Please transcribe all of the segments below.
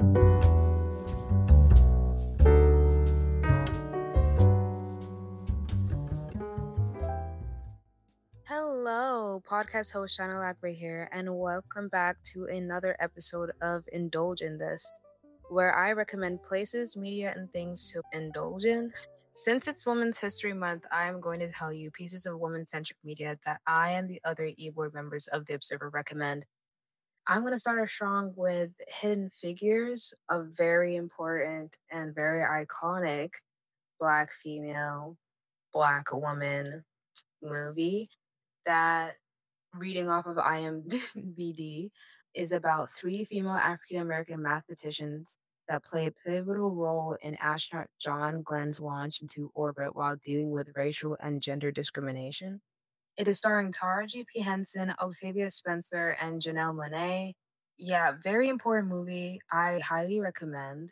Hello, podcast host Shana Lackway here, and welcome back to another episode of Indulge in This, where I recommend places, media, and things to indulge in. Since it's Women's History Month, I am going to tell you pieces of women centric media that I and the other e board members of The Observer recommend. I'm going to start us strong with Hidden Figures, a very important and very iconic Black female, Black woman movie that, reading off of IMDb, is about three female African American mathematicians that play a pivotal role in astronaut John Glenn's launch into orbit while dealing with racial and gender discrimination. It is starring Tara G.P. Henson, Octavia Spencer, and Janelle Monáe. Yeah, very important movie. I highly recommend.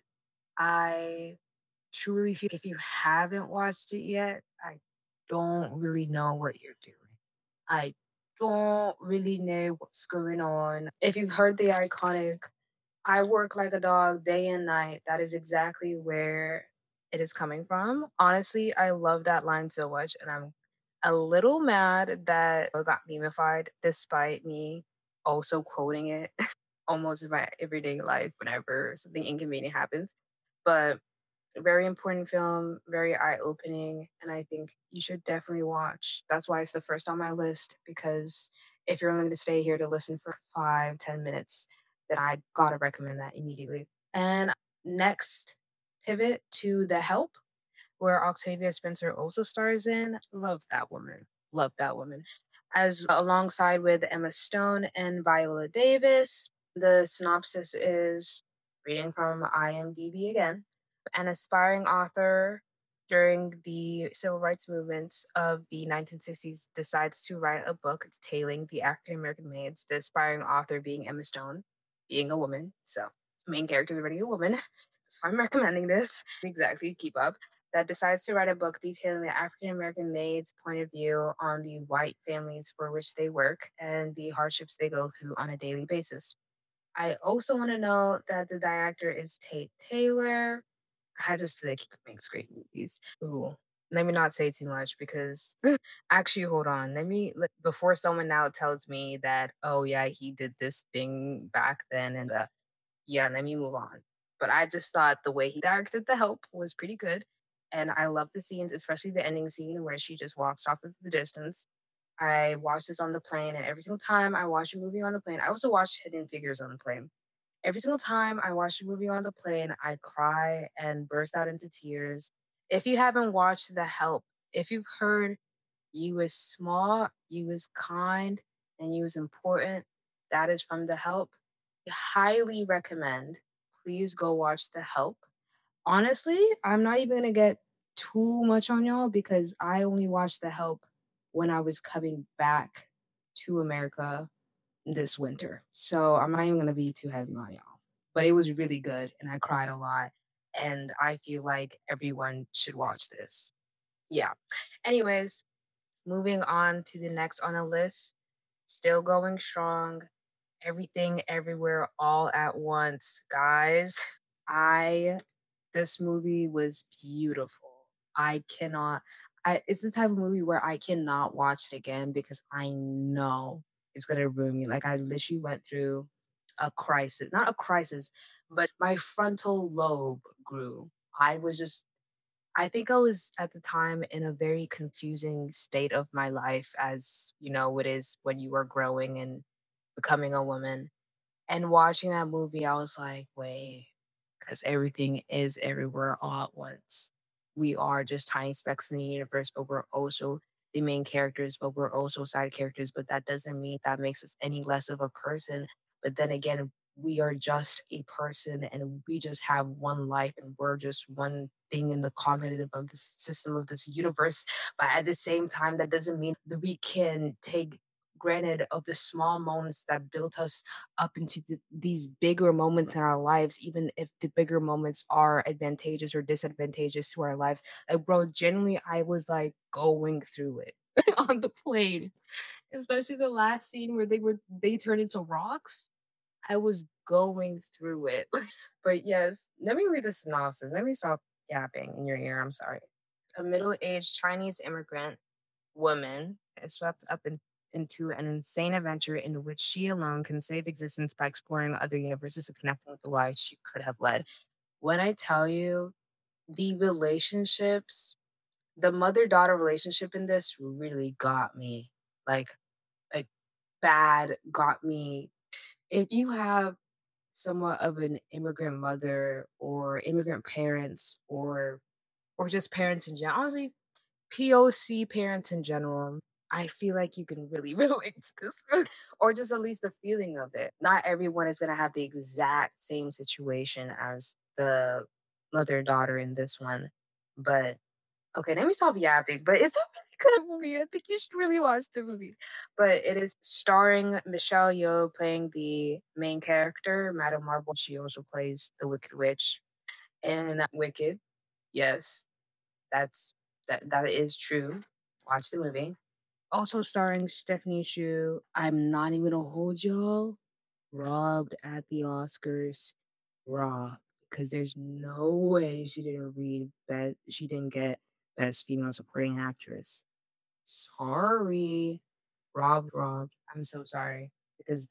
I truly feel if you haven't watched it yet, I don't really know what you're doing. I don't really know what's going on. If you've heard the iconic I work like a dog day and night, that is exactly where it is coming from. Honestly, I love that line so much, and I'm a little mad that it got memeified despite me also quoting it almost in my everyday life whenever something inconvenient happens. But very important film, very eye opening, and I think you should definitely watch. That's why it's the first on my list, because if you're only going to stay here to listen for 5, 10 minutes, then I gotta recommend that immediately. And next, pivot to The Help, where Octavia Spencer also stars in. Love that woman. Love that woman. As alongside with Emma Stone and Viola Davis. The synopsis is, reading from IMDb again, an aspiring author during the civil rights movements of the 1960s decides to write a book detailing the African American maids, the aspiring author being Emma Stone, being a woman. So, main character is already a woman. That's why I'm recommending this. Exactly, keep up. That decides to write a book detailing the African American maids' point of view on the white families for which they work and the hardships they go through on a daily basis. I also want to know that the director is Tate Taylor. I just feel like he makes great movies. Ooh, let me not say too much because actually, hold on. Before someone now tells me that, oh yeah, he did this thing back then, and yeah, let me move on. But I just thought the way he directed The Help was pretty good. And I love the scenes, especially the ending scene where she just walks off into the distance. I watched this on the plane, and every single time I watch a movie on the plane, I also watch Hidden Figures on the plane. Every single time I watch a movie on the plane, I cry and burst out into tears. If you haven't watched The Help, if you've heard you is small, you is kind, and you is important, that is from The Help. I highly recommend. Please go watch The Help. Honestly, I'm not even gonna get too much on y'all because I only watched The Help when I was coming back to America this winter. So I'm not even gonna be too heavy on y'all. But it was really good and I cried a lot. And I feel like everyone should watch this. Yeah. Anyways, moving on to the next on the list. Still going strong. Everything everywhere all at once. Guys, I this movie was beautiful. I cannot it's the type of movie where I cannot watch it again because I know it's gonna ruin me. Like I literally went through a crisis. Not a crisis, but my frontal lobe grew. I was just I think I was at the time in a very confusing state of my life, as you know, it is when you are growing and becoming a woman. And watching that movie, I was like, wait, because everything is everywhere all at once. We are just tiny specks in the universe, but we're also the main characters, but we're also side characters. But that doesn't mean that makes us any less of a person. But then again, we are just a person and we just have one life and we're just one thing in the cognitive of the system of this universe. But at the same time, that doesn't mean that we can take granted of the small moments that built us up into these bigger moments in our lives, even if the bigger moments are advantageous or disadvantageous to our lives. Like, bro, genuinely, I was like going through it on the plane, especially the last scene where they turned into rocks. I was going through it. But yes, let me read the synopsis. Let me stop yapping in your ear. I'm sorry. A middle aged Chinese immigrant woman is swept up into an insane adventure in which she alone can save existence by exploring other universes and connecting with the lives she could have led. When I tell you the relationships, the mother daughter relationship in this really got me. Like bad got me. If you have somewhat of an immigrant mother or immigrant parents or just parents in general, honestly, POC parents in general, I feel like you can really relate to this one, or just at least the feeling of it. Not everyone is gonna have the exact same situation as the mother daughter in this one, but okay, let me stop yapping. But it's a really good movie. I think you should really watch the movie. But it is starring Michelle Yeoh playing the main character, Madame Marble. She also plays the Wicked Witch and Wicked. Yes, that's that is true. Watch the movie. Also starring Stephanie Shu. I'm not even gonna hold y'all. Robbed at the Oscars. Raw. Because there's no way she didn't she didn't get Best Female Supporting Actress. Sorry. Robbed. I'm so sorry. Because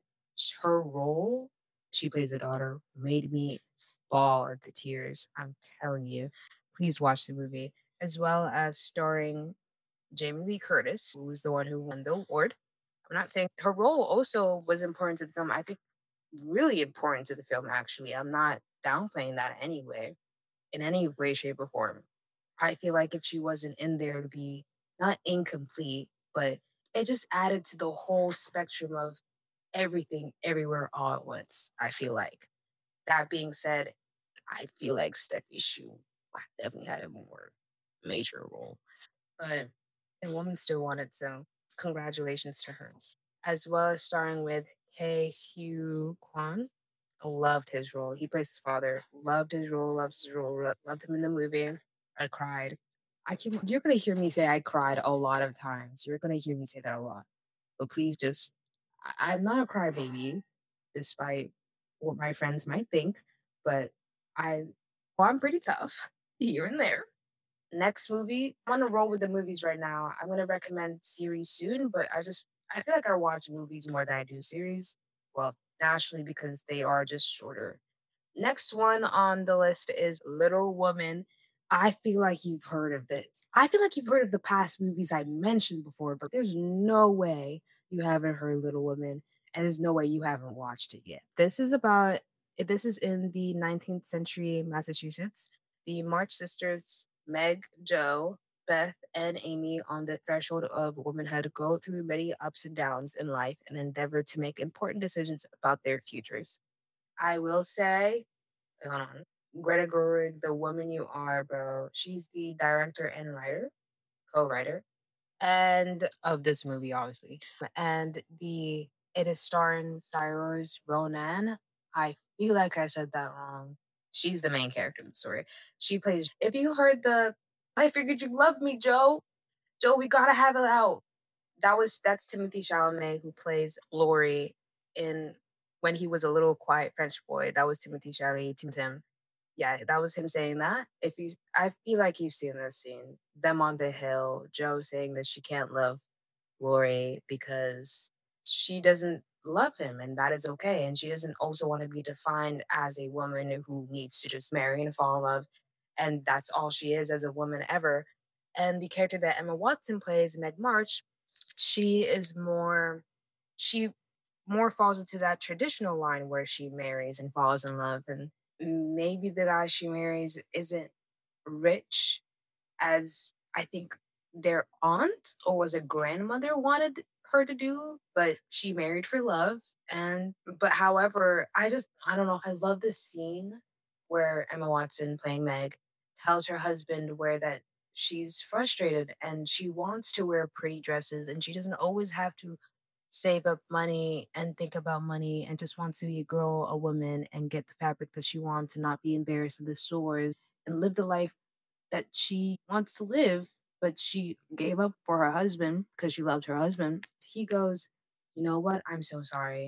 her role, she plays the daughter, made me bawl at the tears. I'm telling you. Please watch the movie. As well as starring Jamie Lee Curtis, who was the one who won the award. I'm not saying her role also was important to the film. I think really important to the film, actually. I'm not downplaying that anyway, in any way, shape, or form. I feel like if she wasn't in there, it'd be not incomplete, but it just added to the whole spectrum of everything, everywhere, all at once. I feel like. That being said, I feel like Steffi Shu definitely had a more major role, but the woman still wanted, so congratulations to her. As well as starring with Kei Hugh Kwan. Loved his role. He plays his father. Loved his role. Loves his role. Loved him in the movie. I cried. You're gonna hear me say I cried a lot of times. You're gonna hear me say that a lot. But please just. I'm not a crybaby, despite what my friends might think. But I, well, I'm pretty tough here and there. Next movie, I'm on a roll with the movies right now. I'm gonna recommend series soon, but I feel like I watch movies more than I do series. Well, naturally because they are just shorter. Next one on the list is Little Woman. I feel like you've heard of this. I feel like you've heard of the past movies I mentioned before, but there's no way you haven't heard Little Woman, and there's no way you haven't watched it yet. This is in the 19th century Massachusetts. The March sisters, Meg, Jo, Beth, and Amy, on the threshold of womanhood, go through many ups and downs in life and endeavor to make important decisions about their futures. I will say, hold on. Greta Gerwig, the woman you are, bro. She's the director and writer, co-writer, and of this movie, obviously. And the it is starring Cyrus Ronan. I feel like I said that wrong. She's the main character in the story. She plays. If you heard the, I figured you'd love me, Joe. Joe, we gotta have it out. That's Timothy Chalamet who plays Laurie in when he was a little quiet French boy. That was Timothy Chalamet, Tim. Yeah, that was him saying that. I feel like you've seen this scene. Them on the hill, Joe saying that she can't love Lori because she doesn't love him, and that is okay. And she doesn't also want to be defined as a woman who needs to just marry and fall in love, and that's all she is as a woman ever. And the character that Emma Watson plays, Meg March, she is more she more falls into that traditional line where she marries and falls in love, and maybe the guy she marries isn't rich as I think their aunt or was a grandmother wanted her to do, but she married for love. And but however, I don't know, I love this scene where Emma Watson playing Meg tells her husband where that she's frustrated and she wants to wear pretty dresses and she doesn't always have to save up money and think about money and just wants to be a girl, a woman, and get the fabric that she wants and not be embarrassed in the stores and live the life that she wants to live, but she gave up for her husband because she loved her husband. He goes, you know what? I'm so sorry.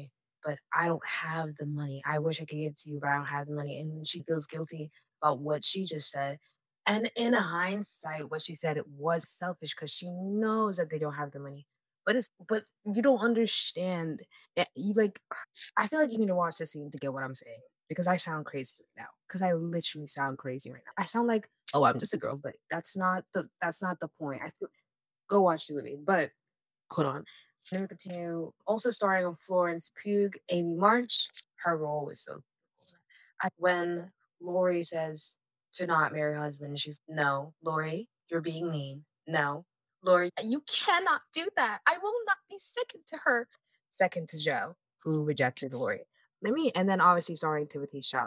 but I don't have the money. I wish I could give it to you, but I don't have the money. And she feels guilty about what she just said. And in hindsight, what she said it was selfish because she knows that they don't have the money. But you don't understand. You like I feel like you need to watch the scene to get what I'm saying because I sound crazy right now. Because I literally sound crazy right now. I sound like, oh, I'm just a girl, but that's not the point. I feel go watch the movie. But hold on. Let me continue. Also starring of Florence Pugh, Amy March. Her role was so cool. When Lori says to not marry her husband, she's no, Lori, you're being mean. No, Lori, you cannot do that. I will not be second to her. Second to Joe, who rejected Lori. And then obviously starring Timothy Chalamet,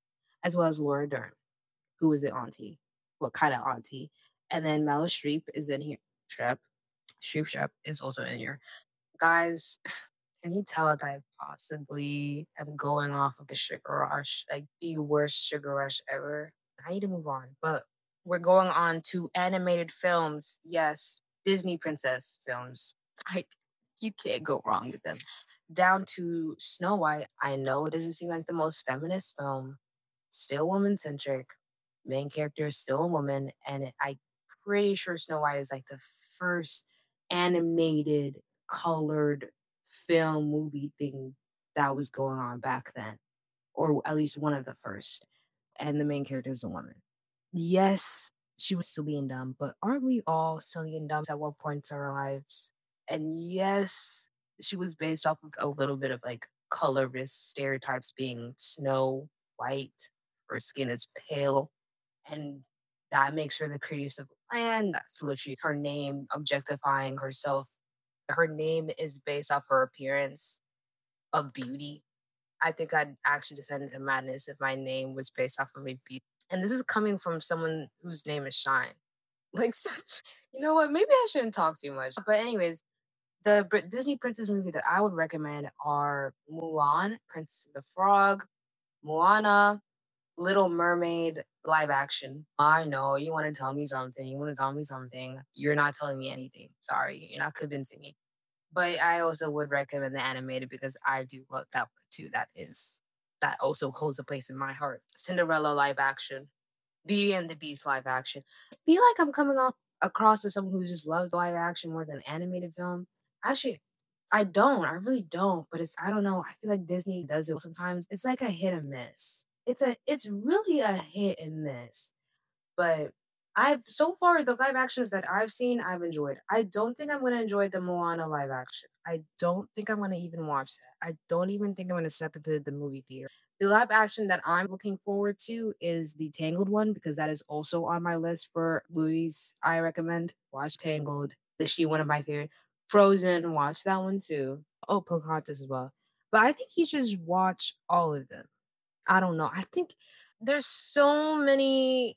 as well as Laura Dern, who was the auntie. What kind of auntie? And then Meryl Streep is in here. Shep. Shep is also in here. Guys, can you tell that I possibly am going off of the sugar rush, like the worst sugar rush ever? I need to move on, but we're going on to animated films. Yes, Disney princess films. Like, you can't go wrong with them. Down to Snow White. I know it doesn't seem like the most feminist film, still woman centric. Main character is still a woman, and I'm pretty sure Snow White is like the first animated colored film movie thing that was going on back then, or at least one of the first. And the main character is a woman. Yes, she was silly and dumb, but aren't we all silly and dumb at one point in our lives? And yes, she was based off of a little bit of like colorist stereotypes being Snow White, her skin is pale, and that makes her the prettiest of the land. That's literally her name, objectifying herself. Her name is based off her appearance of beauty. I think I'd actually descend into madness if my name was based off of my beauty. And this is coming from someone whose name is Shine. Like such, you know what? Maybe I shouldn't talk too much. But anyways, the Disney princess movie that I would recommend are Mulan, Princess of the Frog, Moana, Little Mermaid live action. I know you want to tell me something. You want to tell me something. You're not telling me anything. Sorry, you're not convincing me. But I also would recommend the animated because I do love that one too. That also holds a place in my heart. Cinderella live action, Beauty and the Beast live action. I feel like I'm coming off across as someone who just loves live action more than animated film. Actually, I don't. I really don't. But I don't know. I feel like Disney does it sometimes. It's like a hit and miss. It's really a hit and miss. But I've so far the live actions that I've seen, I've enjoyed. I don't think I'm gonna enjoy the Moana live action. I don't think I'm gonna even watch that. I don't even think I'm gonna step into the movie theater. The live action that I'm looking forward to is the Tangled one because that is also on my list for movies I recommend. Watch Tangled. Literally one of my favorite. Frozen, watch that one too. Oh, Pocahontas as well. But I think you should just watch all of them. I don't know. I think there's so many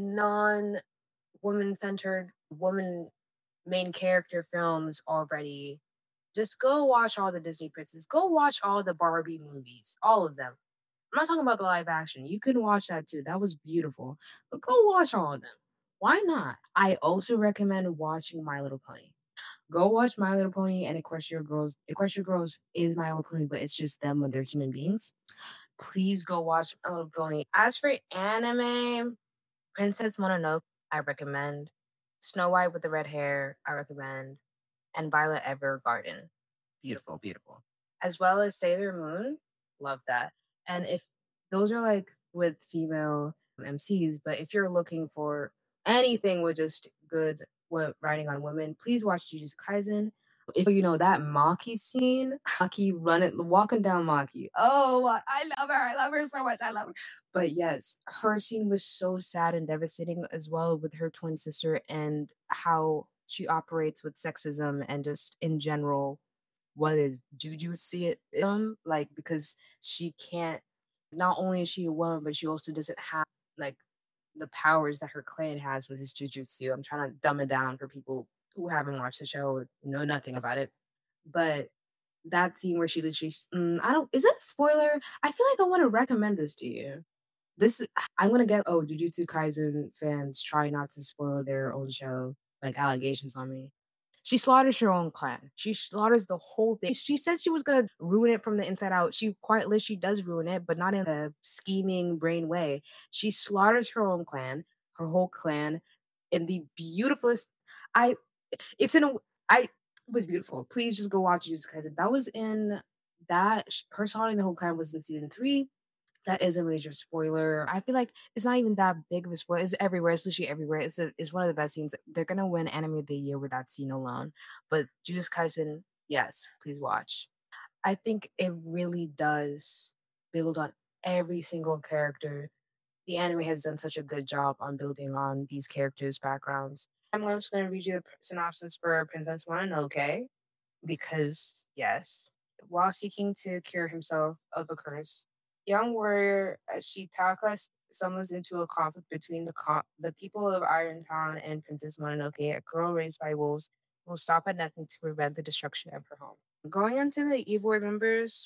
non woman centered woman main character films already. Just go watch all the Disney princesses. Go watch all the Barbie movies, all of them. I'm not talking about the live action. You can watch that too. That was beautiful. But go watch all of them. Why not? I also recommend watching My Little Pony. Go watch My Little Pony and Equestria Girls. Equestria Girls is My Little Pony, but it's just them when they're human beings. Please go watch My Little Pony. As for anime, Princess Mononoke, I recommend. Snow White with the red hair, I recommend. And Violet Evergarden, beautiful, beautiful. As well as Sailor Moon, love that. And if those are like with female MCs, but if you're looking for anything with just good writing on women, please watch Jujutsu Kaisen. If you know that Maki scene, Maki walking down Maki. Oh, I love her. I love her so much. I love her. But yes, her scene was so sad and devastating as well with her twin sister and how she operates with sexism and just in general what is jujutsu like because she can't not only is she a woman but she also doesn't have like the powers that her clan has with his jujutsu. I'm trying to dumb it down for people who haven't watched the show or know nothing about it. But that scene where she literally, I don't, is that a spoiler? I feel like I want to recommend this to you. This, I'm gonna get, oh, Jujutsu Kaisen fans try not to spoil their own show, like allegations on me. She slaughters her own clan. She slaughters the whole thing. She said she was gonna ruin it from the inside out. She quite literally she does ruin it, but not in a scheming brain way. She slaughters her own clan, her whole clan, in the beautifulest. I. It's in a. I it was beautiful. Please just go watch Jujutsu Kaisen. That was in her slaughtering the whole clan was in season 3. That is a major spoiler. I feel like it's not even that big of a spoiler. It's everywhere. It's literally everywhere. It's one of the best scenes. They're gonna win Anime of the Year with that scene alone. But Jujutsu Kaisen, yes, please watch. I think it really does build on every single character. The anime has done such a good job on building on these characters' backgrounds. I'm just going to read you the synopsis for Princess Mononoke because, yes, while seeking to cure himself of a curse, young warrior Shitaka summons into a conflict between the people of Iron Town and Princess Mononoke, a girl raised by wolves who will stop at nothing to prevent the destruction of her home. Going into the e-board members,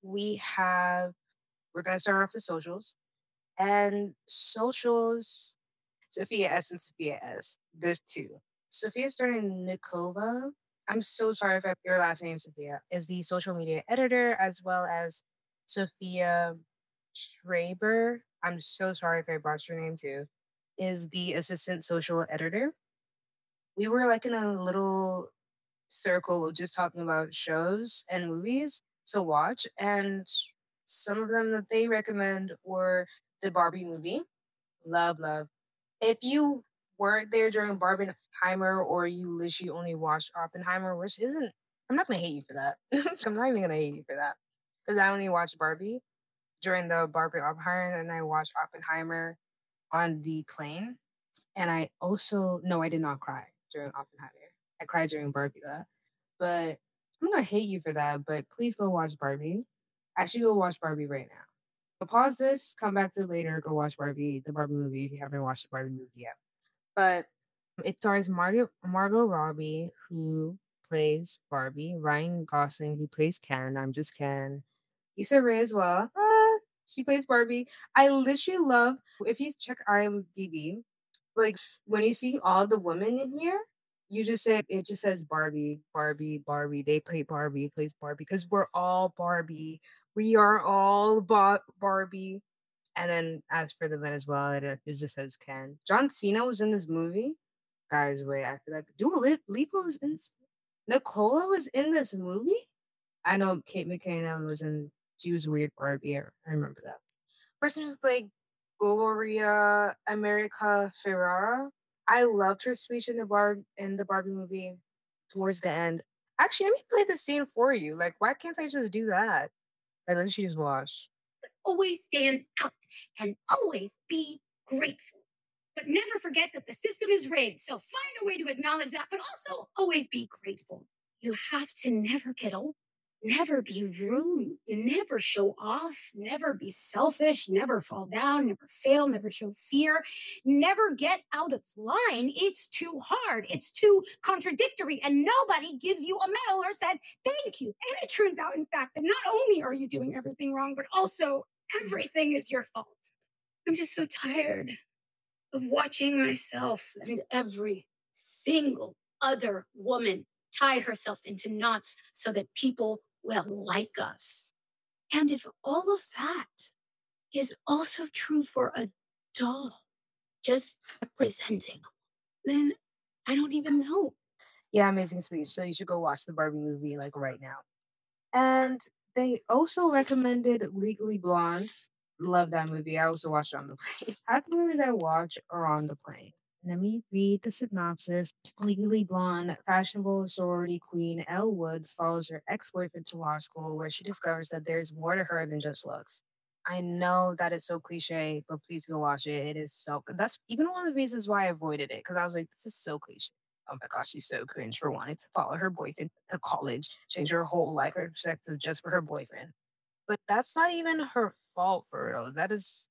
we're going to start off with socials. And socials, Sophia S and Sophia S. There's two. Sophia Starnikova, I'm so sorry if your last name, Sophia, is the social media editor, as well as Sophia Schreiber. I'm so sorry if I botched your name too, is the assistant social editor. We were like in a little circle of just talking about shows and movies to watch, and some of them that they recommend were the Barbie movie. Love, love. If you weren't there during Barbenheimer or you literally only watched Oppenheimer, which isn't, I'm not gonna hate you for that. I'm not even gonna hate you for that because I only watched Barbie during the Barbie Oppenheimer, and I watched Oppenheimer on the plane. And I also no, I did not cry during Oppenheimer. I cried during Barbie though. But I'm not gonna hate you for that. But please go watch Barbie. Actually, go watch Barbie right now. But pause this, come back to it later, go watch Barbie, the Barbie movie if you haven't watched the Barbie movie yet. But it stars Margot Robbie, who plays Barbie, Ryan Gosling, who plays Ken. I'm just Ken. Issa Rae as well. She plays Barbie. I literally love if you check IMDb, like when you see all the women in here, you just say it just says Barbie, Barbie, Barbie. They play Barbie, plays Barbie because we're all Barbie. We are all Barbie. And then as for the men as well, it just says Ken. John Cena was in this movie. Guys, wait, I feel like Lipa was in this. Nicola was in this movie. I know Kate McKinnon was in. She was weird Barbie. I remember that. Person who played Gloria America Ferrara. I loved her speech in the Barbie movie towards the end. Actually, let me play the scene for you. Like, why can't I just do that? Like, let's just watch. Always stand out and always be grateful. But never forget that the system is rigged. So find a way to acknowledge that, but also always be grateful. You have to never get old, never be rude, never show off, never be selfish, never fall down, never fail, never show fear, never get out of line. It's too hard, it's too contradictory, and nobody gives you a medal or says thank you. And it turns out, in fact, that not only are you doing everything wrong, but also everything is your fault. I'm just so tired of watching myself and every single other woman tie herself into knots so that people will like us. And if all of that is also true for a doll just representing, then I don't even know. Yeah, amazing speech. So you should go watch the Barbie movie like right now. And they also recommended Legally Blonde. Love that movie. I also watched it on the plane. Half the movies I watch are on the plane. Let me read the synopsis. Legally Blonde, fashionable sorority queen Elle Woods follows her ex-boyfriend to law school where she discovers that there's more to her than just looks. I know that is so cliche, but please go watch it. It is so good. That's even one of the reasons why I avoided it because I was like, this is so cliche. Oh my gosh, she's so cringe for wanting to follow her boyfriend to college, change her whole life, her perspective just for her boyfriend. But that's not even her fault for real. That is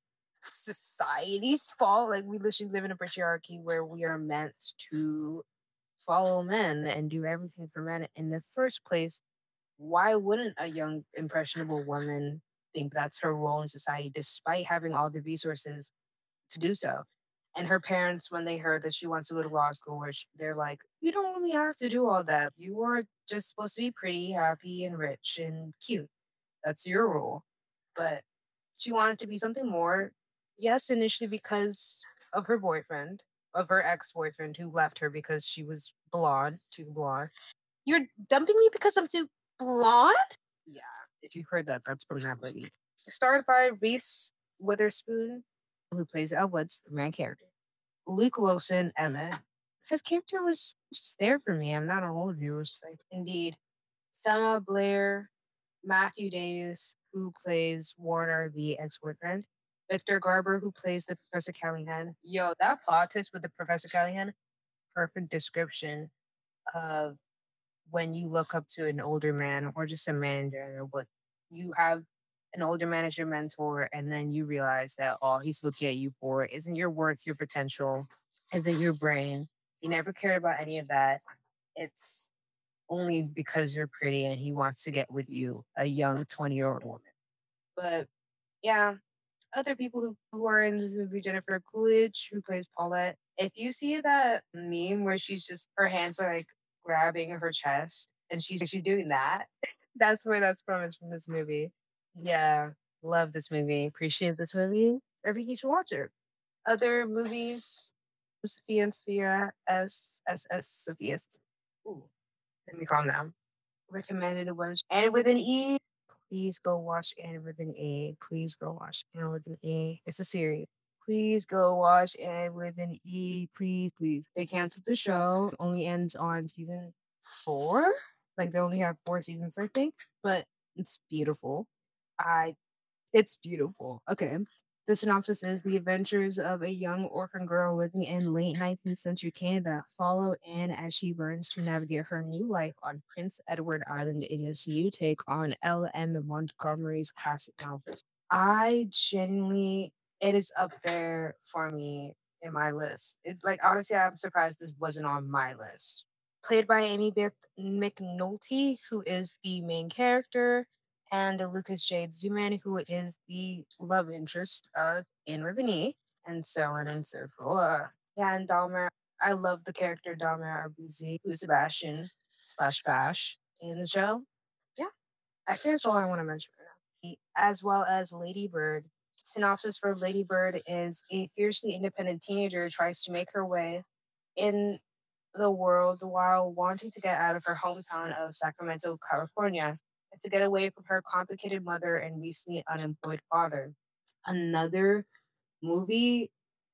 society's fault. Like we literally live in a patriarchy where we are meant to follow men and do everything for men in the first place. Why wouldn't a young, impressionable woman think that's her role in society despite having all the resources to do so? And her parents, when they heard that she wants to go to law school, they're like, "You don't really have to do all that. You are just supposed to be pretty, happy, and rich and cute. That's your role." But she wanted to be something more. Yes, initially because of her boyfriend, of her ex-boyfriend who left her because she was blonde, too blonde. You're dumping me because I'm too blonde? Yeah, if you heard that, that's from that movie. Starred by Reese Witherspoon, who plays Elle Woods, the main character. Luke Wilson, Emmett. His character was just there for me. I'm not a old you. It's like, indeed. Selma Blair, Matthew Davis, who plays Warner, the ex-boyfriend. Victor Garber, who plays the Professor Callahan. Yo, that plot twist with the Professor Callahan, perfect description of when you look up to an older man or just a man in general, but you have an older man as your mentor, and then you realize that all he's looking at you for isn't your worth, your potential, isn't your brain. He never cared about any of that. It's only because you're pretty and he wants to get with you, a young 20-year-old woman. But yeah, other people who are in this movie, Jennifer Coolidge, who plays Paulette. If you see that meme where she's just her hands are like grabbing her chest and she's doing that, that's where that's from. It's from this movie. Yeah, love this movie. Appreciate this movie. I think you should watch it. Other movies, Sophia and Sophia, Sophia. Ooh, let me calm down. Recommended was and with an E. Please go watch Anne with an A. Please go watch Anne with an A. It's a series. Please go watch Anne with an E. Please, please. They canceled the show. It only ends on season 4. Like they only have 4 seasons, I think. But it's beautiful. I it's beautiful. Okay. The synopsis is the adventures of a young orphan girl living in late 19th century Canada follow Anne as she learns to navigate her new life on Prince Edward Island. It is new take on L.M. Montgomery's classic novels. I genuinely, it is up there for me in my list. Like, honestly, I'm surprised this wasn't on my list. Played by McNulty, who is the main character, and Lucas Jade Zuman, who is the love interest of Anne with an E, and so on and so forth. Yeah, and Dalmer, I love the character Dalmer Abuzi, who's Sebastian slash Bash in the show. Yeah, I think that's all I want to mention right now. As well as Lady Bird. Synopsis for Lady Bird is a fiercely independent teenager tries to make her way in the world while wanting to get out of her hometown of Sacramento, California, and to get away from her complicated mother and recently unemployed father. Another movie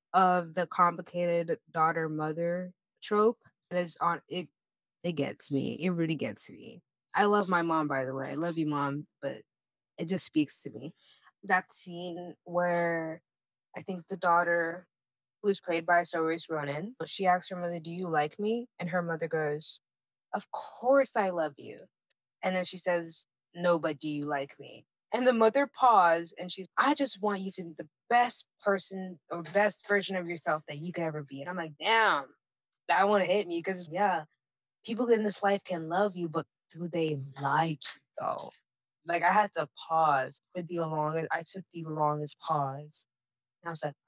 of the complicated daughter mother trope that is on it. It gets me. It really gets me. I love my mom, by the way. I love you, mom, but it just speaks to me. That scene where I think the daughter, who is played by Saoirse Ronan, she asks her mother, "Do you like me?" And her mother goes, "Of course I love you." And then she says, "No, but do you like me?" And the mother paused and she's, "I just want you to be the best person or best version of yourself that you can ever be." And I'm like, damn, that one hit me because, yeah, people in this life can love you, but do they like you though? Like, I had to pause with the longest, I took the longest pause. And I was like,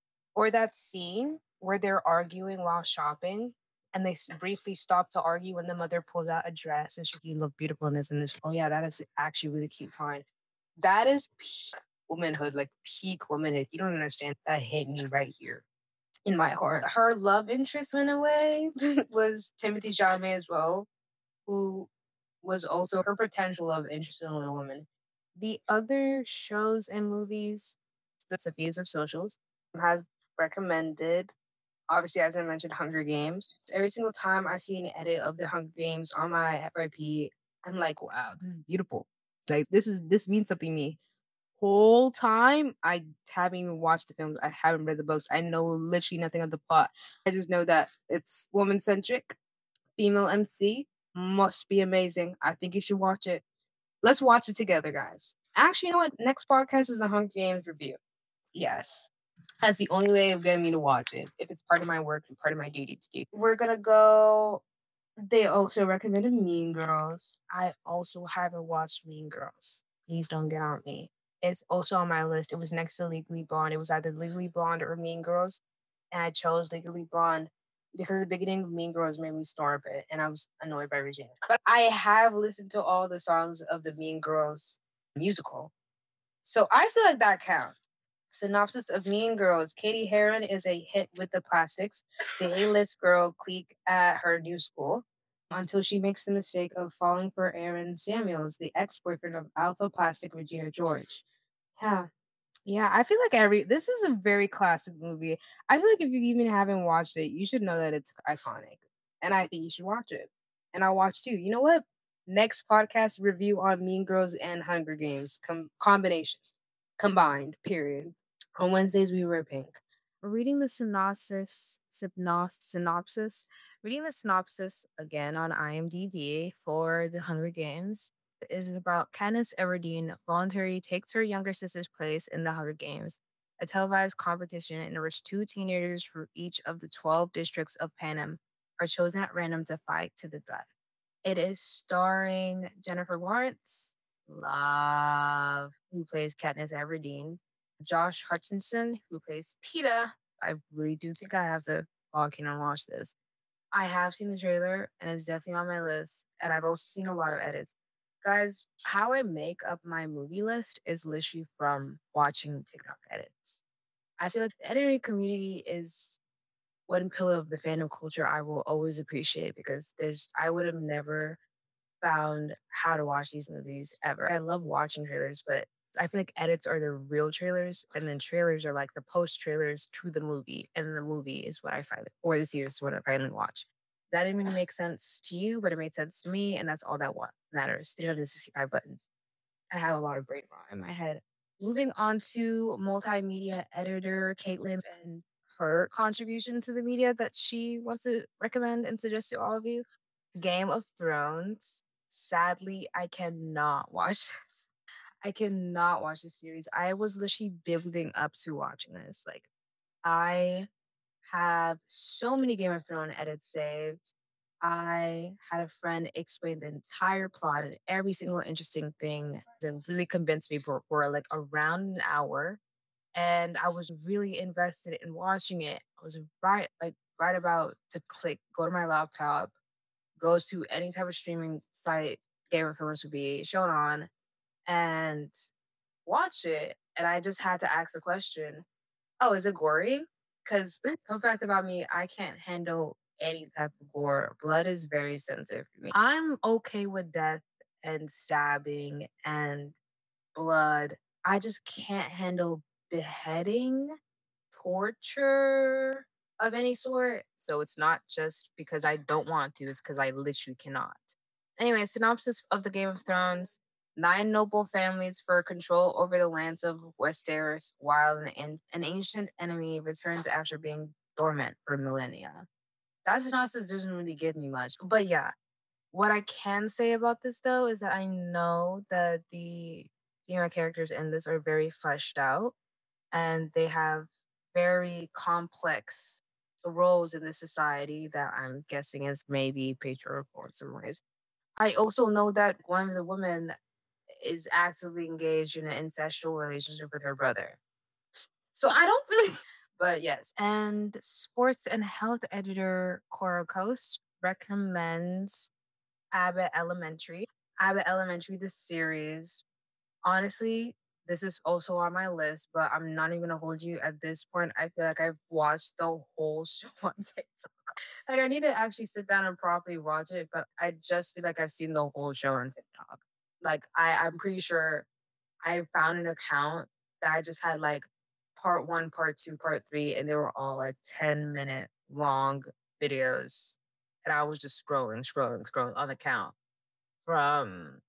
or that scene where they're arguing while shopping and they briefly stop to argue when the mother pulls out a dress and she's, "You look beautiful in this," and this. Oh, yeah, that is actually really cute fine. That is peak womanhood, like peak womanhood. You don't understand. That hit me right here in my heart. Her love interest went away was Timothy Chalamet as well, who was also her potential love interest in a woman. The other shows and movies, the Sophias of Socials, has recommended, obviously, as I mentioned, Hunger Games. Every single time I see an edit of the Hunger Games on my FYP, I'm like, wow, this is beautiful. Like this means something to me. Whole time I haven't even watched the films. I haven't read the books. I know literally nothing of the plot. I just know that it's woman centric, female MC, must be amazing. I think you should watch it. Let's watch it together, guys. Actually, you know what? Next podcast is a Hunger Games review. Yes. That's the only way of getting me to watch it. If it's part of my work and part of my duty to do. We're gonna go. They also recommended Mean Girls. I also haven't watched Mean Girls. Please don't get on me. It's also on my list. It was next to Legally Blonde. It was either Legally Blonde or Mean Girls. and I chose Legally Blonde because the beginning of Mean Girls made me snore a bit, and I was annoyed by Regina. But I have listened to all the songs of the Mean Girls musical, so I feel like that counts. Synopsis of Mean Girls: Katie Heron is a hit with the plastics, the A-list girl clique at her new school, until she makes the mistake of falling for Aaron Samuels, the ex-boyfriend of Alpha Plastic Regina George. Yeah. Yeah, I feel like every this is a very classic movie. I feel like if you even haven't watched it, you should know that it's iconic. And I think you should watch it. And I'll watch too. You know what? Next podcast review on Mean Girls and Hunger Games combinations combined, period. On Wednesdays we wear pink. Reading the synopsis, reading the synopsis again on IMDb for the Hunger Games is about Katniss Everdeen voluntarily takes her younger sister's place in the Hunger Games, a televised competition in which two teenagers from each of the 12 districts of Panem are chosen at random to fight to the death. It is starring Jennifer Lawrence, love, who plays Katniss Everdeen, Josh Hutcherson, who plays Peeta. I really do think I have to log in and watch this. I have seen the trailer and it's definitely on my list. And I've also seen a lot of edits. Guys, how I make up my movie list is literally from watching TikTok edits. I feel like the editing community is one pillar of the fandom culture I will always appreciate because I would have never found how to watch these movies ever. I love watching trailers, but I feel like edits are the real trailers, and then trailers are like the post trailers to the movie, and then the movie is what I find, or the series is what I finally watch. That didn't really make sense to you, but it made sense to me, and that's all that matters. 365 buttons. I have a lot of brain rot in my head. Moving on to multimedia editor Caitlin and her contribution to the media that she wants to recommend and suggest to all of you. Game of Thrones. Sadly, I cannot watch this. I cannot watch this series. I was literally building up to watching this. Like, I have so many Game of Thrones edits saved. I had a friend explain the entire plot and every single interesting thing and really convinced me for like around an hour. And I was really invested in watching it. I was right about to go to my laptop, go to any type of streaming site Game of Thrones would be shown on and watch it. And I just had to ask the question, oh, is it gory? Because fun fact about me, I can't handle any type of gore. Blood is very sensitive for me. I'm okay with death and stabbing and blood. I just can't handle beheading, torture of any sort. So it's not just because I don't want to, it's because I literally cannot. Anyway, synopsis of the Game of Thrones. Nine noble families for control over the lands of Westeros, while an ancient enemy returns after being dormant for millennia. That synopsis doesn't really give me much. But yeah, what I can say about this though is that I know that the female characters in this are very fleshed out and they have very complex roles in the society that I'm guessing is maybe patriarchal in some ways. I also know that one of the women is actively engaged in an incestual relationship with her brother. So I don't really, but yes. And sports and health editor Cora Coast recommends Abbott Elementary. Abbott Elementary, the series. Honestly, this is also on my list, but I'm not even gonna hold you at this point. I feel like I've watched the whole show on TikTok. Like I need to actually sit down and properly watch it, but I just feel like I've seen the whole show on TikTok. Like I'm pretty sure I found an account that I just had like part one, part two, part three, and they were all like 10-minute long videos. And I was just scrolling on the count from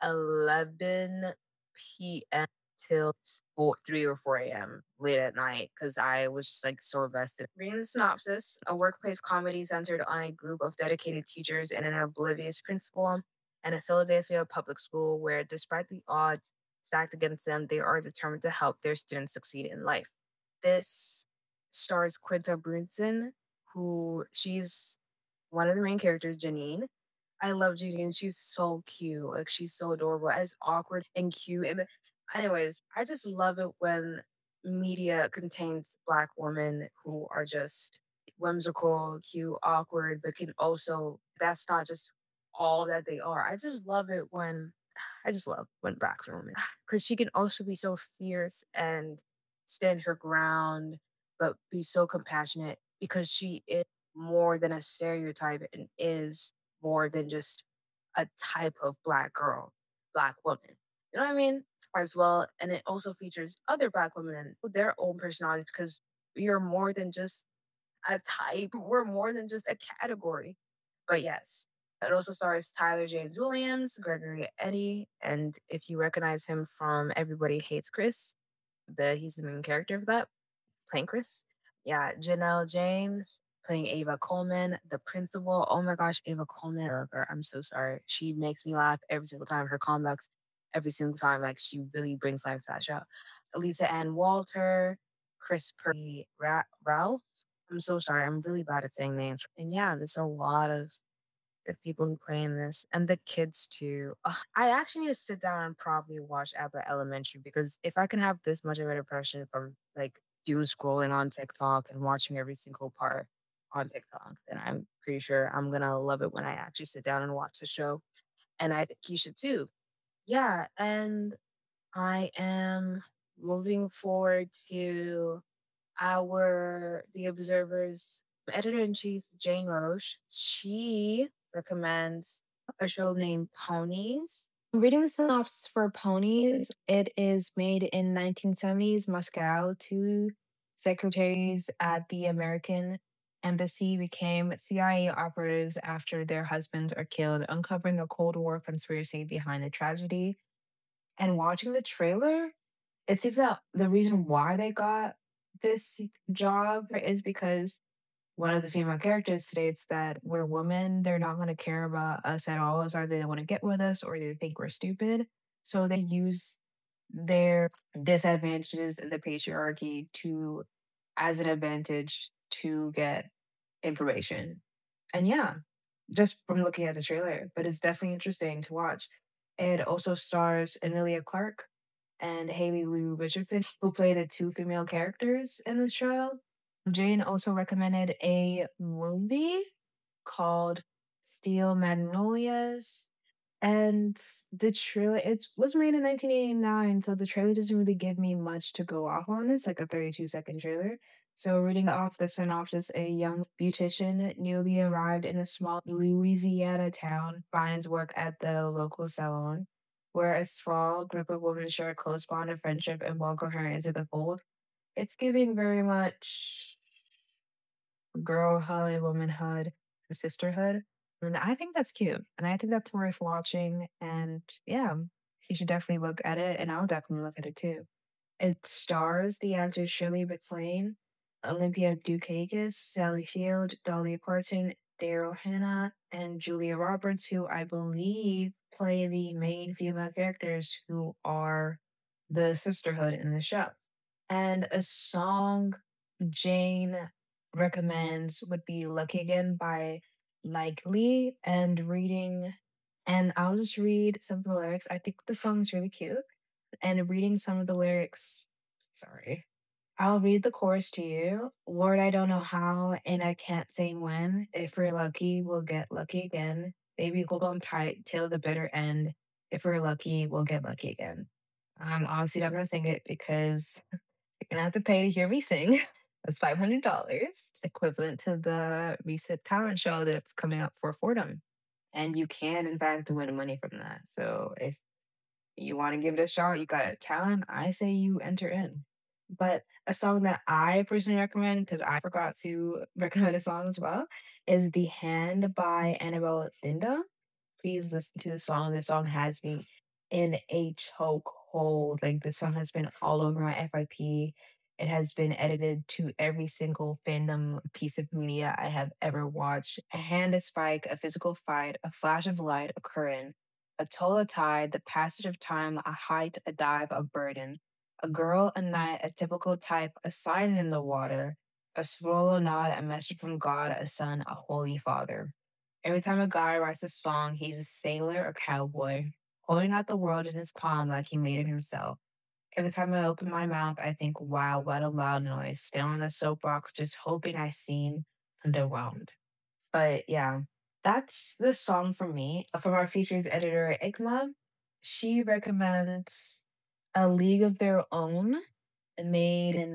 11 p.m. till 3 or 4 a.m. late at night because I was just like so invested. Reading the synopsis, a workplace comedy centered on a group of dedicated teachers and an oblivious principal in a Philadelphia public school where, despite the odds stacked against them, they are determined to help their students succeed in life. This stars Quinta Brunson, who she's one of the main characters, Janine. I love Judy and she's so cute. Like she's so adorable, as awkward and cute. And anyways, I just love it when media contains Black women who are just whimsical, cute, awkward, but can also, that's not just all that they are. I just love it when, I just love when Black women, because she can also be so fierce and stand her ground, but be so compassionate because she is more than a stereotype and is more than just a type of Black girl, Black woman. You know what I mean? As well. And it also features other Black women and their own personalities because we are more than just a type, we're more than just a category. But yes, it also stars Tyler James Williams, Gregory Eddy, and if you recognize him from Everybody Hates Chris, he's the main character of that, playing Chris. Yeah, Janelle James playing Ava Coleman, the principal. Oh my gosh, Ava Coleman, I love her. I'm so sorry. She makes me laugh every single time. Her comebacks, every single time, like she really brings life to that show. Elisa Ann Walter, Chris Purdy, Ralph. I'm so sorry. I'm really bad at saying names. And yeah, there's a lot of the people who play in this and the kids too. Ugh, I actually need to sit down and probably watch Abbott Elementary because if I can have this much of an impression from like doom scrolling on TikTok and watching every single part on TikTok, then I'm pretty sure I'm gonna love it when I actually sit down and watch the show. And I think you should too. Yeah, and I am moving forward to our The Observer's editor in chief, Jane Roche. She recommends a show named Ponies. Reading the synopsis for Ponies, it is made in 1970s Moscow. Two secretaries at the American embassy became CIA operatives after their husbands are killed, uncovering the Cold War conspiracy behind the tragedy. And watching the trailer, it seems that the reason why they got this job is because one of the female characters states that we're women, they're not going to care about us at all. As either they want to get with us or they think we're stupid. So they use their disadvantages in the patriarchy to as an advantage to get information. And yeah, just from looking at the trailer, but it's definitely interesting to watch. It also stars Emilia Clarke and Haley Lou Richardson, who play the two female characters in the show. Jane also recommended a movie called Steel Magnolias. And the trailer, it was made in 1989, so the trailer doesn't really give me much to go off on. It's like a 32-second trailer. So, reading off the synopsis, a young beautician newly arrived in a small Louisiana town finds work at the local salon, where a small group of women share a close bond of friendship and welcome her into the fold. It's giving very much girlhood, womanhood, or sisterhood. And I think that's cute. And I think that's worth watching. And yeah, you should definitely look at it. And I'll definitely look at it too. It stars the actors Shirley MacLaine, Olympia Dukakis, Sally Field, Dolly Parton, Daryl Hannah, and Julia Roberts, who I believe play the main female characters who are the sisterhood in the show. And a song Jane recommends would be Lucky Again by Likely and reading. And I'll just read some of the lyrics. I think the song's really cute. And reading some of the lyrics, sorry. I'll read the chorus to you. Lord, I don't know how, and I can't say when. If we're lucky, we'll get lucky again. Baby, hold on tight till the bitter end. If we're lucky, we'll get lucky again. I'm honestly not gonna sing it because you're gonna have to pay to hear me sing. That's $500, equivalent to the recent talent show that's coming up for Fordham. And you can, in fact, win money from that. So if you want to give it a shot, you got a talent, I say you enter in. But a song that I personally recommend, because I forgot to recommend a song as well, is The Hand by Annabelle Linda. Please listen to the song. The song has me in a chokehold. Like the song has been all over my FYP. It has been edited to every single fandom piece of media I have ever watched. A hand, a spike, a physical fight, a flash of light, a current, a toll, a tide, the passage of time, a height, a dive, a burden, a girl, a night, a typical type, a sign in the water, a swirl, a nod, a message from God, a son, a holy father. Every time a guy writes a song, he's a sailor or cowboy, holding out the world in his palm like he made it himself. Every time I open my mouth, I think, wow, what a loud noise. Still on the soapbox, just hoping I seem underwhelmed. But yeah, that's the song for me. From our features editor, Ikma, she recommends A League of Their Own, made in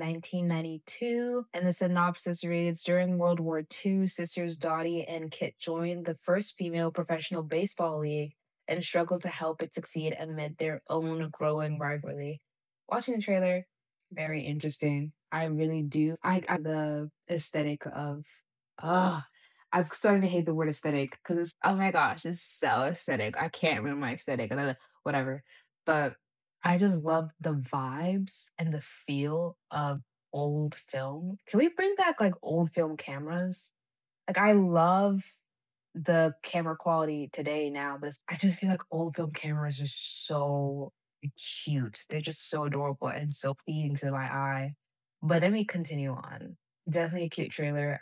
1992. And the synopsis reads During World War II, sisters Dottie and Kit joined the first female professional baseball league and struggled to help it succeed amid their own growing rivalry. Watching the trailer, very interesting. I really do. I the aesthetic of, ah, I'm starting to hate the word aesthetic because it's, oh my gosh, it's so aesthetic. I can't ruin my aesthetic, whatever. But I just love the vibes and the feel of old film. Can we bring back like old film cameras? Like I love the camera quality today now, but I just feel like old film cameras are so cute. They're just so adorable and so pleasing to my eye. But let me continue on. Definitely a cute trailer.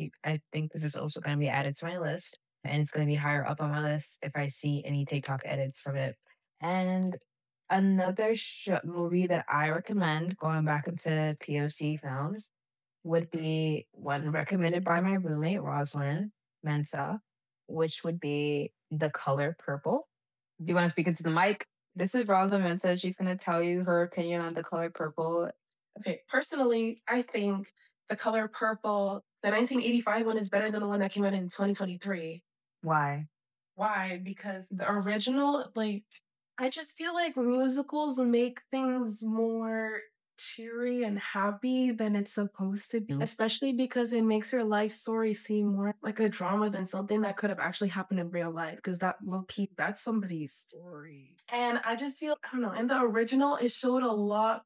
I think this is also going to be added to my list, and it's going to be higher up on my list if I see any TikTok edits from it. And another movie that I recommend going back into POC films would be one recommended by my roommate, Rosalind Mensa, which would be The Color Purple. Do you want to speak into the mic? This is Rosalind Mensa. She's going to tell you her opinion on The Color Purple. Okay, personally, I think The Color Purple, the 1985 one, is better than the one that came out in 2023. Why? Why? Because the original, like, I just feel like musicals make things more cheery and happy than it's supposed to be, especially because it makes your life story seem more like a drama than something that could have actually happened in real life. Because that low key, that's somebody's story. And I just feel, I don't know, in the original, it showed a lot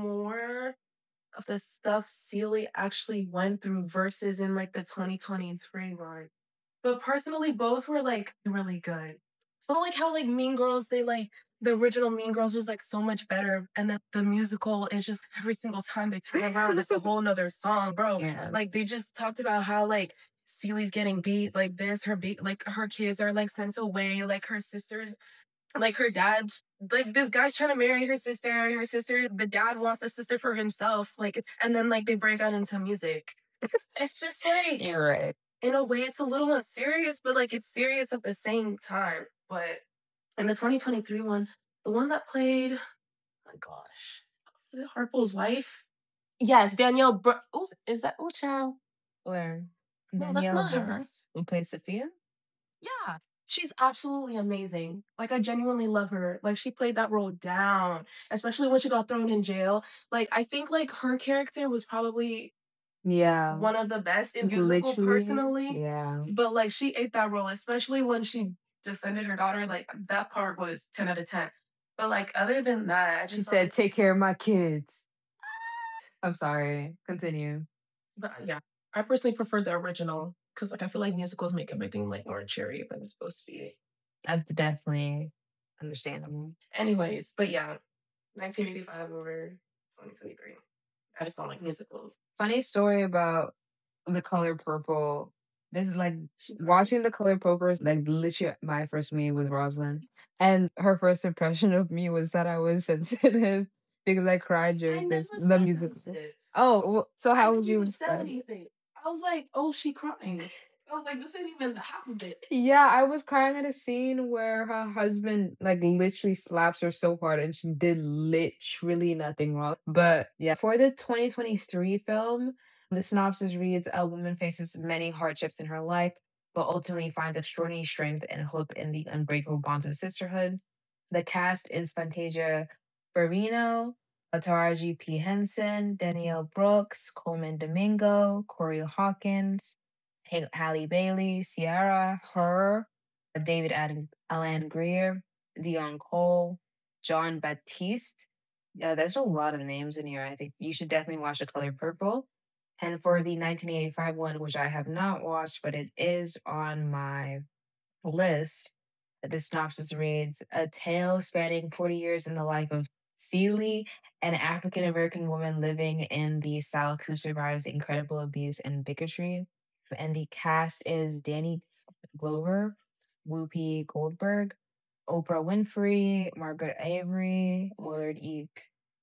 more of the stuff Celie actually went through versus in like the 2023 one. But personally, both were like really good. But like how like Mean Girls, they like the original Mean Girls was like so much better, and then the musical is just every single time they turn around, it's a whole nother song, bro. Yeah. Like they just talked about how like Celie's getting beat like this, her beat like her kids are like sent away, like her sisters, like her dad, like this guy's trying to marry her sister, and her sister, the dad wants the sister for himself, like it's, and then like they break out into music. It's just like you're right. In a way, it's a little unserious, but like it's serious at the same time. But in the 2023 one, the one that played, oh my gosh, is it Harpo's wife? Yes, Danielle. Ooh, is that Ooh Chow? Where? No, that's not her. Burns, who plays Sophia? Yeah, she's absolutely amazing. Like I genuinely love her. Like she played that role down, especially when she got thrown in jail. Like I think like her character was probably, yeah, one of the best in musical personally. Yeah. But like she ate that role, especially when she defended her daughter. Like that part was 10 out of 10. But like other than that, I just she said, like, take care of my kids. I'm sorry. Continue. But yeah, I personally prefer the original because like I feel like musicals make everything like more cheery than it's supposed to be. That's definitely understandable. Anyways, but yeah, 1985 over 2023. I just don't like musicals. Funny story about The Color Purple. This is like watching The Color Purple is like literally my first meeting with Rosalind. And her first impression of me was that I was sensitive because I cried during the music. Sensitive. Oh, so how would you say anything? I was like, oh, she crying. I was like, this ain't even the half of it. Yeah, I was crying at a scene where her husband like literally slaps her so hard and she did literally nothing wrong. But yeah, for the 2023 film, the synopsis reads A woman faces many hardships in her life, but ultimately finds extraordinary strength and hope in the unbreakable bonds of sisterhood. The cast is Fantasia Barrino, Taraji P. Henson, Danielle Brooks, Coleman Domingo, Corey Hawkins, Halle Bailey, Ciara, Her, David Alan Greer, Dion Cole, John Baptiste. Yeah, there's a lot of names in here. I think you should definitely watch The Color Purple. And for the 1985 one, which I have not watched, but it is on my list, the synopsis reads A tale spanning 40 years in the life of Celie, an African American woman living in the South who survives incredible abuse and bigotry. And the cast is Danny Glover, Whoopi Goldberg, Oprah Winfrey, Margaret Avery, Willard E.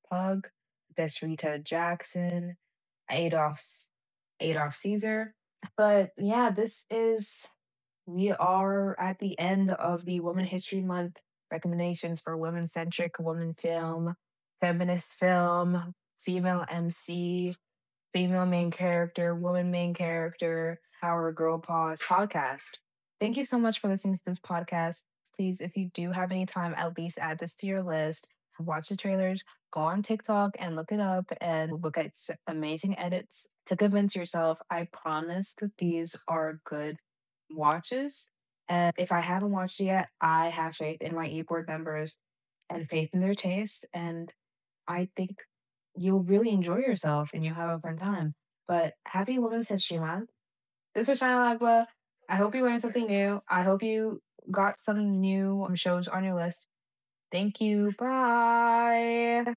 Pug, Desrita Jackson, Adolf Adolf Caesar. But yeah, we are at the end of the Women History Month recommendations for women centric woman film, feminist film, female MC, female main character, woman main character, Power Girl Pause podcast. Thank you so much for listening to this podcast. Please, if you do have any time, at least add this to your list. Watch the trailers, go on TikTok and look it up and look at amazing edits to convince yourself. I promise that these are good watches. And if I haven't watched it yet, I have faith in my e-board members and faith in their taste. And I think you'll really enjoy yourself and you'll have a fun time. But happy Women's History Month. This was Shana Lagwa. I hope you learned something new. I hope you got something new shows on your list. Thank you. Bye.